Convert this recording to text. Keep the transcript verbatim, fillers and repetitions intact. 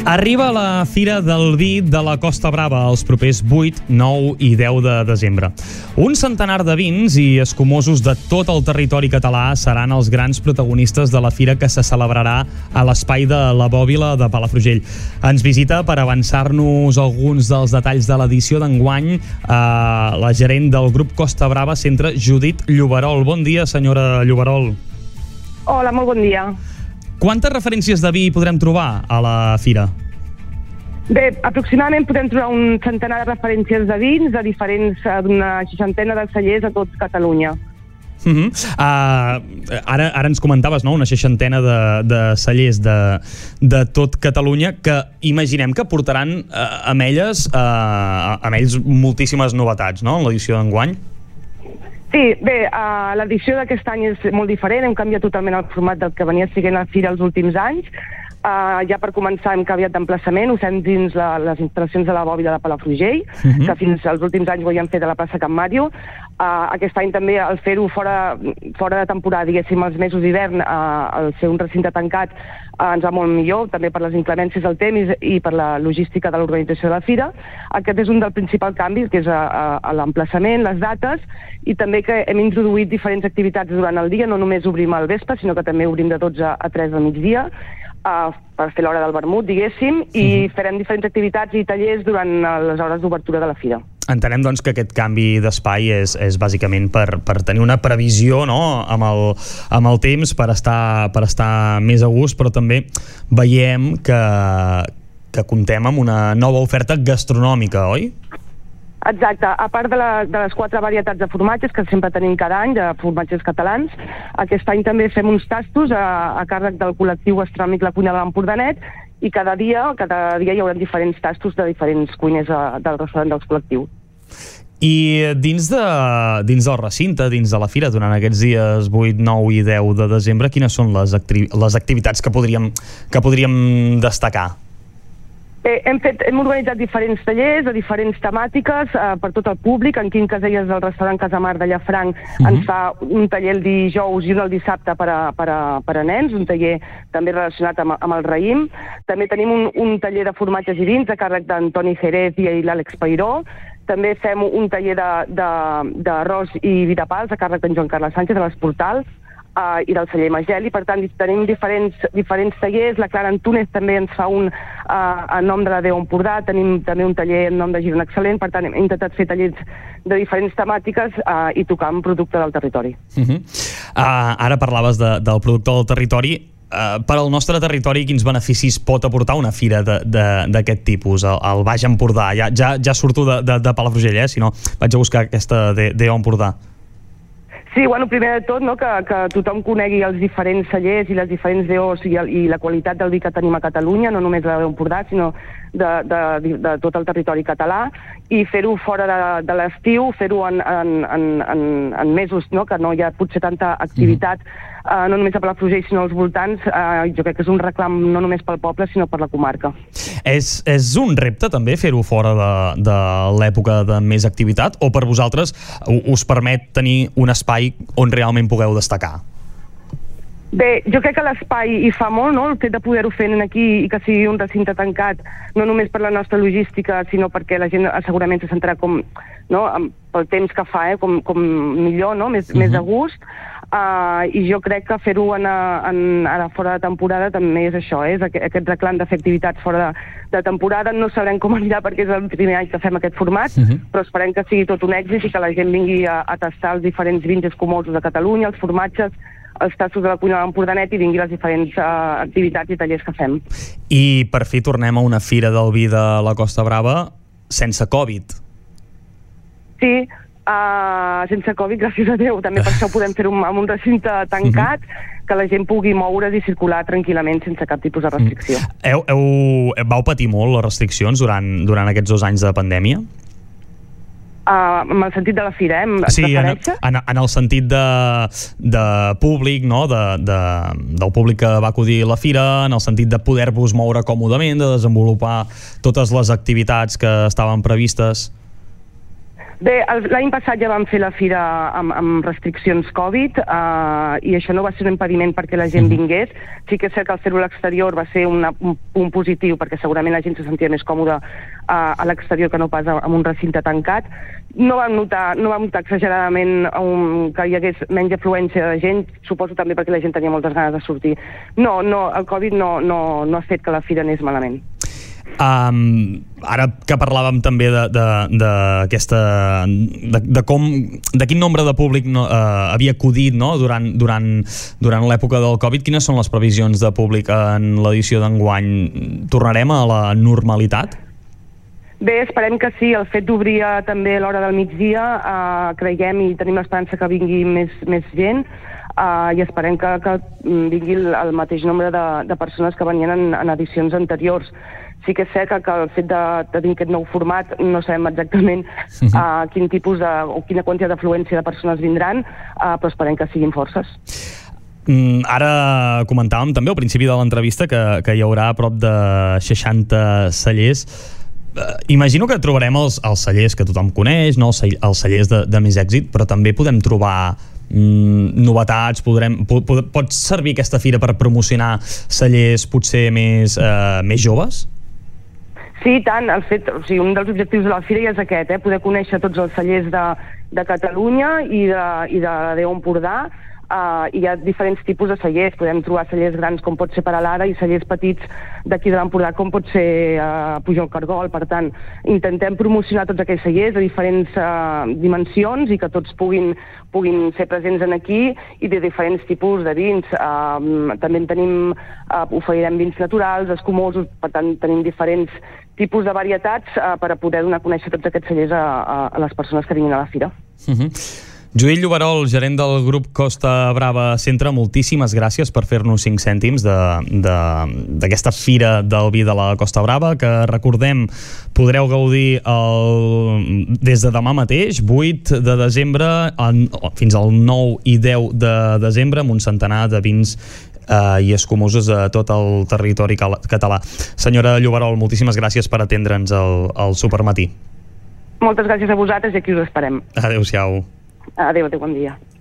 Arriba la Fira del Vi de la Costa Brava els propers vuit, nou i deu de desembre. Un centenar de vins i escumosos de tot el territori català seran els grans protagonistes de la fira que se celebrarà a l'espai de la Bòbila de Palafrugell. Ens visita per avançar-nos alguns dels detalls de l'edició d'enguany eh, la gerent del grup Costa Brava Centre, Judit Lloberol. Bon dia, senyora Lloberol. Hola, molt bon dia. Quantes referències de vi podrem trobar a la fira? Bé, aproximadament podem trobar un centenar de referències de vins de diferents, d'una seixantena de cellers a tot Catalunya. Uh -huh. uh, ara, ara ens comentaves, no?, una seixantena de, de cellers de, de tot Catalunya que imaginem que portaran uh, amb elles uh, amb ells moltíssimes novetats, no?, en l'edició d'enguany. Sí, bé, uh, l'edició d'aquest any és molt diferent, hem canviat totalment el format del que venia siguent la fira els últims anys. Uh, ja per començar hem canviat d'emplaçament, ho fem dins la, les instal·lacions de la Bòbila de Palafrugell, uh-huh. que fins als últims anys ho havíem fet a la plaça Can Màrio. Uh, aquest any també, al fer-ho fora, fora de temporada, diguéssim, els mesos d'hivern, uh, al ser un recinte tancat, uh, ens va molt millor, també per les inclemències del temps i per la logística de l'organització de la fira. Aquest és un del principal canvi, que és a, a, a l'emplaçament, les dates, i també que hem introduït diferents activitats durant el dia, no només obrim al vespre, sinó que també obrim de dotze a tres del migdia, Uh, per fer l'hora del vermut, diguéssim, i uh-huh. farem diferents activitats i tallers durant les hores d'obertura de la fira. Entenem, doncs, que aquest canvi d'espai és, és bàsicament per, per tenir una previsió, no?, amb el, amb el temps, per estar, per estar més a gust, però també veiem que, que comptem amb una nova oferta gastronòmica, oi? Exacte, a part de, la, de les quatre varietats de formatges que sempre tenim cada any, de formatges catalans, aquest any també fem uns tastos a, a càrrec del col·lectiu gastronòmic La Cuina de l'Empordanet, i cada dia, cada dia hi haurà diferents tastos de diferents cuiners a, del restaurant dels col·lectius. I dins, de, dins del recinte, dins de la fira, durant aquests dies vuit, nou i deu de desembre, quines són les, acti les activitats que podríem, que podríem destacar? Bé, hem, fet, hem organitzat diferents tallers de diferents temàtiques eh, per tot el públic. En Quim Caselles del restaurant Casamar de Llafranc uh-huh. ens fa un taller el dijous i un el dissabte per a, per a, per a nens, un taller també relacionat amb, amb el raïm. També tenim un, un taller de formatges i vins a càrrec d'Antoni Jerez i l'Àlex Peiró. També fem un taller d'arròs i vi de pals a càrrec d'en Joan Carles Sánchez de les Portals. Uh, i del celler Mageli. Per tant, tenim diferents, diferents tallers. La Clara Antúnez també ens fa un uh, en nom de la Déu Empordà, tenim també un taller en nom de Girona Excel·lent. Per tant, hem intentat fer tallers de diferents temàtiques uh, i tocar amb producte del territori. Uh -huh. uh, ara parlaves de, del producte del territori. Uh, per al nostre territori, quins beneficis pot aportar una fira d'aquest tipus, el, el Baix Empordà? Ja, ja, ja surto de, de, de Palafrugell, eh? Si no, vaig a buscar aquesta Déu Empordà. Sí, bueno, primer de tot, no, que, que tothom conegui els diferents cellers i les diferents D Os i, el, i la qualitat del vi que tenim a Catalunya, no només la d'Empordà, sinó de, de, de, de tot el territori català, i fer-ho fora de, de l'estiu, fer-ho en, en, en, en, en mesos, no, que no hi ha potser tanta activitat, uh, no només a Palafrugell, sinó als voltants. Uh, jo crec que és un reclam no només pel poble, sinó per la comarca. És, és un repte, també, fer-ho fora de, de l'època de més activitat, o per vosaltres us permet tenir un espai on realment pugueu destacar? Bé, jo crec que l'espai hi fa molt, no?, el fet de poder-ho fer aquí i que sigui un recinte tancat, no només per la nostra logística, sinó perquè la gent segurament se sentirà com, no?, pel temps que fa, eh?, com, com millor, no?, més, uh-huh. més a gust. Uh, i jo crec que fer-ho en, en, ara fora de temporada també és això, eh? És aquest, aquest reclam de fer activitats fora de, de temporada. No sabrem com anirà perquè és el primer any que fem aquest format, uh-huh. però esperem que sigui tot un èxit i que la gent vingui a, a tastar els diferents vins escumosos de Catalunya, els formatges, els tastos de la Cuina de l'Empordanet, i vingui les diferents uh, activitats i tallers que fem. I per fi tornem a una fira del vi de la Costa Brava sense Covid. Sí, Uh, sense Covid, gràcies a Déu. També per això podem fer-ho amb un recinte tancat, uh-huh. que la gent pugui moure's i circular tranquil·lament sense cap tipus de restricció. Uh-huh. Heu, heu, vau patir molt les restriccions durant, durant aquests dos anys de pandèmia? Uh, en el sentit de la fira, eh? Sí, en, en, en el sentit de, de públic, no? de, de, del públic que va acudir a la fira, en el sentit de poder-vos moure còmodament, de desenvolupar totes les activitats que estaven previstes. Bé, l'any passat ja vam fer la fira amb, amb restriccions Covid uh, i això no va ser un impediment perquè la gent vingués. Sí que és cert que el fer-ho a l'exterior va ser una, un punt positiu perquè segurament la gent se sentia més còmoda uh, a l'exterior que no pas en un recinte tancat. No vam notar, no vam notar exageradament um, que hi hagués menys afluència de gent, suposo també perquè la gent tenia moltes ganes de sortir. No, no, el Covid no, no, no ha fet que la fira anés malament. Um, ara que parlàvem també de, de, d'aquesta de, de com, de quin nombre de públic no, uh, havia acudit, no? durant, durant, durant l'època del Covid, quines són les previsions de públic en l'edició d'enguany? Tornarem a la normalitat? Bé, esperem que sí. El fet d'obrir també a l'hora del migdia, uh, creiem i tenim l'esperança que vingui més, més gent, uh, i esperem que, que vingui el, el mateix nombre de, de persones que venien en, en edicions anteriors. Sí que és cert que, que el fet de, de tenir aquest nou format no sabem exactament uh, quin tipus de, o quina quantitat d'afluència de persones vindran, uh, però esperem que siguin forces. Mm, ara comentàvem també al principi de l'entrevista que, que hi haurà a prop de seixanta cellers. Uh, imagino que trobarem els, els cellers que tothom coneix, no? els, els cellers de, de més èxit, però també podem trobar mm, novetats, podrem, po, po, pot servir aquesta fira per promocionar cellers potser més, uh, més joves? Sí, tant. El fet, o sigui, un dels objectius de la fira ja és aquest, eh? Poder conèixer tots els cellers de, de Catalunya i de, i de Déu Empordà. Uh, hi ha diferents tipus de cellers. Podem trobar cellers grans com pot ser per a l'Ara i cellers petits d'aquí de l'Empordà com pot ser uh, Pujol Cargol. Per tant, intentem promocionar tots aquells cellers de diferents uh, dimensions i que tots puguin, puguin ser presents en aquí i de diferents tipus de vins. Uh, també en tenim, uh, oferirem vins naturals, escumosos, per tant tenim diferents tipus de varietats uh, per a poder donar a conèixer tots aquests cellers a, a, a les persones que vinguin a la fira. Uh-huh. Judit Lloberol, gerent del grup Costa Brava Centre, moltíssimes gràcies per fer-nos cinc cèntims d'aquesta fira del vi de la Costa Brava, que recordem podreu gaudir el, des de demà mateix, vuit de desembre, en, fins al nou i deu de desembre, amb un centenar de vins eh, i escumosos a tot el territori català. Senyora Lloberol, moltíssimes gràcies per atendre'ns al, al Supermatí. Moltes gràcies a vosaltres i aquí us esperem. Adéu-siau. Adéu, adéu, bon dia.